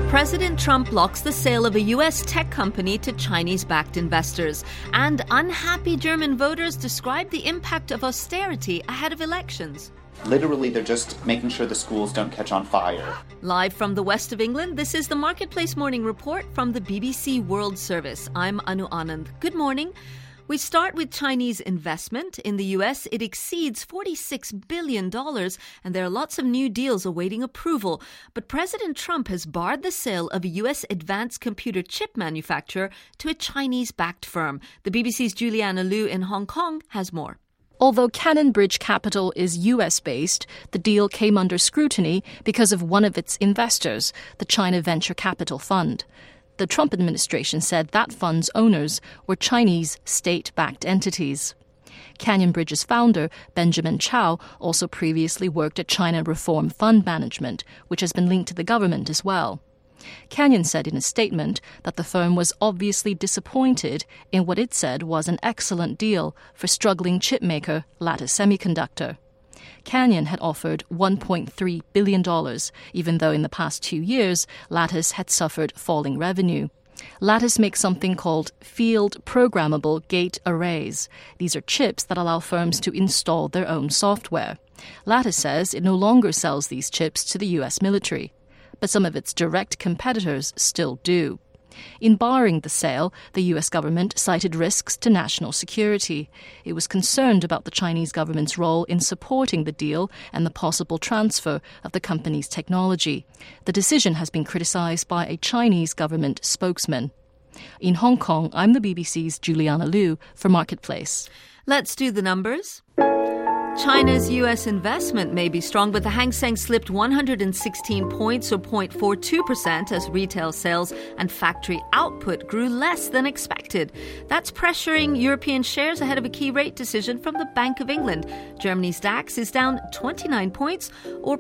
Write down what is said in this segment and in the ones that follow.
President Trump blocks the sale of a U.S. tech company to Chinese-backed investors. And unhappy German voters describe the impact of austerity ahead of elections. Literally, they're just making sure the schools don't catch on fire. Live from the west of England, this is the Marketplace Morning Report from the BBC World Service. I'm Anu Anand. Good morning. We start with Chinese investment. In the U.S., it exceeds $46 billion, and there are lots of new deals awaiting approval. But President Trump has barred the sale of a U.S. advanced computer chip manufacturer to a Chinese-backed firm. The BBC's Juliana Liu in Hong Kong has more. Although Cannon Bridge Capital is US-based, the deal came under scrutiny because of one of its investors, the China Venture Capital Fund. The Trump administration said that fund's owners were Chinese state-backed entities. Canyon Bridge's founder, Benjamin Chao, also previously worked at China Reform Fund Management, which has been linked to the government as well. Canyon said in a statement that the firm was obviously disappointed in what it said was an excellent deal for struggling chipmaker Lattice Semiconductor. Canyon had offered $1.3 billion, even though in the past 2 years, Lattice had suffered falling revenue. Lattice makes something called field programmable gate arrays. These are chips that allow firms to install their own software. Lattice says it no longer sells these chips to the U.S. military, but some of its direct competitors still do. In barring the sale, the U.S. government cited risks to national security. It was concerned about the Chinese government's role in supporting the deal and the possible transfer of the company's technology. The decision has been criticized by a Chinese government spokesman. In Hong Kong, I'm the BBC's Juliana Liu for Marketplace. Let's do the numbers. China's U.S. investment may be strong, but the Hang Seng slipped 116 points or 0.42% as retail sales and factory output grew less than expected. That's pressuring European shares ahead of a key rate decision from the Bank of England. Germany's DAX is down 29 points or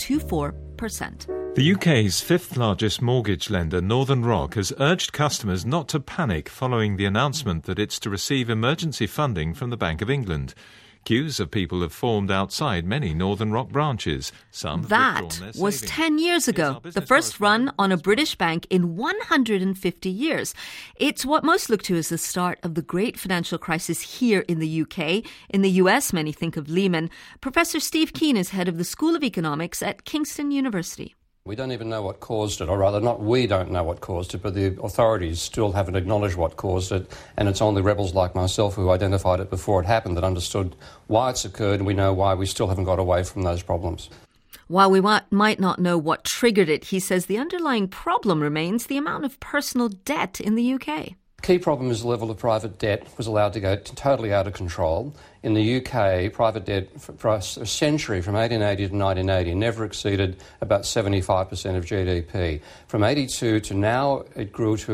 0.24%. The UK's fifth largest mortgage lender, Northern Rock, has urged customers not to panic following the announcement that it's to receive emergency funding from the Bank of England. Queues of people have formed outside many Northern Rock branches. That was 10 years ago, the first run on a British bank in 150 years. It's what most look to as the start of the great financial crisis here in the UK. In the US, many think of Lehman. Professor Steve Keen is head of the School of Economics at Kingston University. We don't even know what caused it, or rather not we don't know what caused it, but the authorities still haven't acknowledged what caused it, and it's only rebels like myself who identified it before it happened that understood why it's occurred, and we know why we still haven't got away from those problems. While we might not know what triggered it, he says the underlying problem remains the amount of personal debt in the UK. Key problem is the level of private debt was allowed to go totally out of control. In the UK, private debt for a century, from 1880 to 1980, never exceeded about 75% of GDP. From 82 to now, it grew to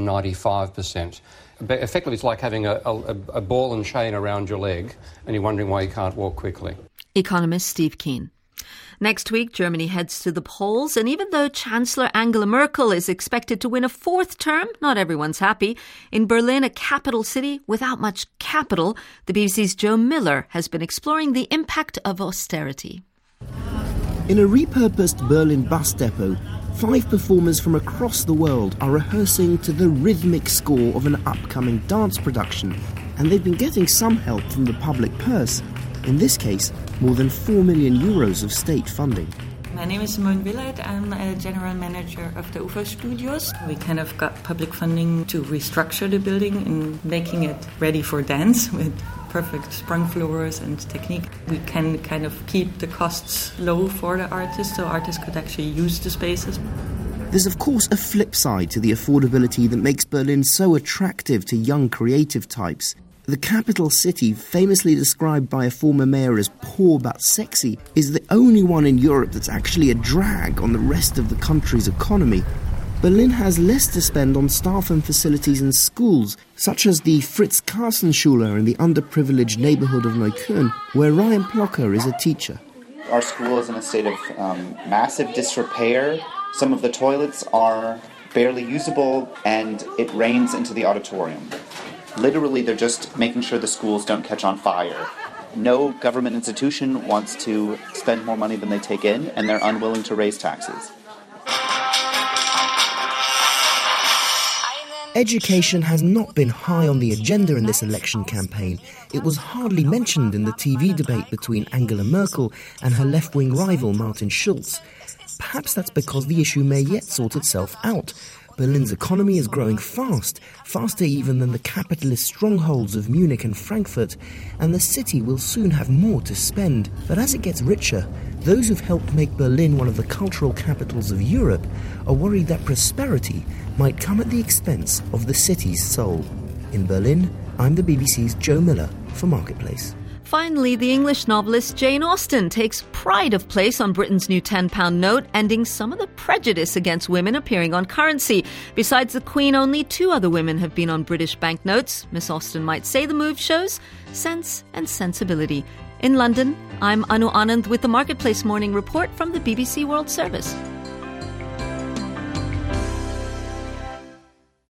195%. Effectively, it's like having a ball and chain around your leg, and you're wondering why you can't walk quickly. Economist Steve Keen. Next week, Germany heads to the polls, and even though Chancellor Angela Merkel is expected to win a fourth term, not everyone's happy. In Berlin, a capital city without much capital, the BBC's Joe Miller has been exploring the impact of austerity. In a repurposed Berlin bus depot, 5 performers from across the world are rehearsing to the rhythmic score of an upcoming dance production, and they've been getting some help from the public purse. In this case, more than 4 million euros of state funding. My name is Simone Willert. I'm a general manager of the UFO Studios. We kind of got public funding to restructure the building and making it ready for dance with perfect sprung floors and technique. We can kind of keep the costs low for the artists so artists could actually use the spaces. There's of course a flip side to the affordability that makes Berlin so attractive to young creative types. The capital city, famously described by a former mayor as poor but sexy, is the only one in Europe that's actually a drag on the rest of the country's economy. Berlin has less to spend on staff and facilities and schools, such as the Fritz-Carsten-Schule in the underprivileged neighbourhood of Neukölln, where Ryan Plocker is a teacher. Our school is in a state of massive disrepair. Some of the toilets are barely usable, and it rains into the auditorium. Literally, they're just making sure the schools don't catch on fire. No government institution wants to spend more money than they take in, and they're unwilling to raise taxes. Education has not been high on the agenda in this election campaign. It was hardly mentioned in the TV debate between Angela Merkel and her left-wing rival Martin Schulz. Perhaps that's because the issue may yet sort itself out. Berlin's economy is growing fast, faster even than the capitalist strongholds of Munich and Frankfurt, and the city will soon have more to spend. But as it gets richer, those who've helped make Berlin one of the cultural capitals of Europe are worried that prosperity might come at the expense of the city's soul. In Berlin, I'm the BBC's Joe Miller for Marketplace. Finally, the English novelist Jane Austen takes pride of place on Britain's new £10 note, ending some of the prejudice against women appearing on currency. Besides the Queen, only 2 other women have been on British banknotes. Miss Austen might say the move shows sense and sensibility. In London, I'm Anu Anand with the Marketplace Morning Report from the BBC World Service.